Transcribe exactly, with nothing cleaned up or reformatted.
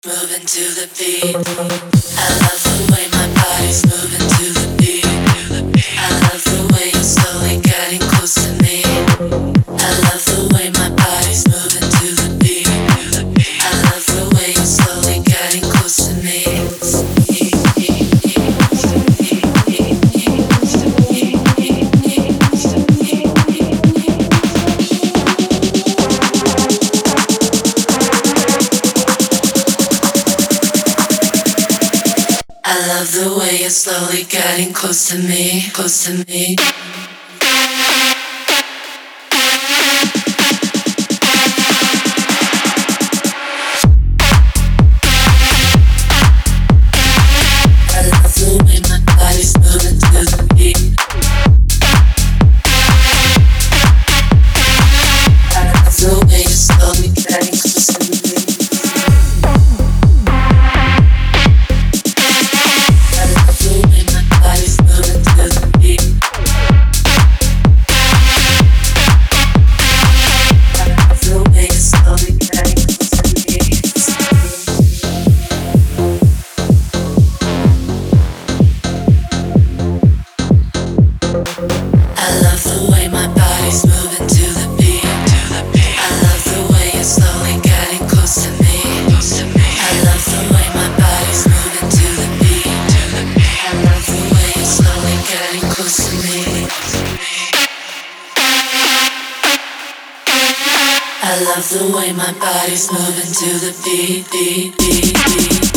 moving to the beat. I love the way my body's moving to the beat. I love the way you're slowly getting close to me. I love the way my body's moving to the beat. I love the way you're slowly getting close to me. I love the way you're slowly getting close to me, close to me. I love the way my body's moving to the beat. I love the way you're slowly getting close to me. I love the way my body's moving to the beat, beat, beat, beat.